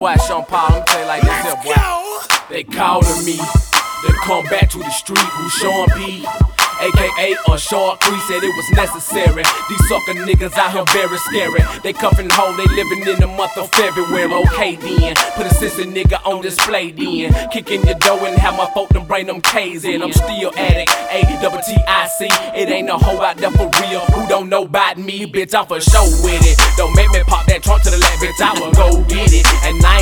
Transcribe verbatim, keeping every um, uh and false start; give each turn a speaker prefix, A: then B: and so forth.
A: Boy, Sean Paul, I'm tell you like this here, boy. They calling me to come back to the street. Who Sean P? A K A a short Cree said it was necessary. These sucker niggas out here very scary. They cuffin' home, they living in the month of February. Okay then, put a sissy nigga on display then. Kick in your door and have my folk them bring them K's in. I'm still addict, A double T I C. It ain't no hoe out there for real who don't know about me, bitch. I'm for sure with it. Don't make me pop that trunk to the left, bitch. I will go get it. And I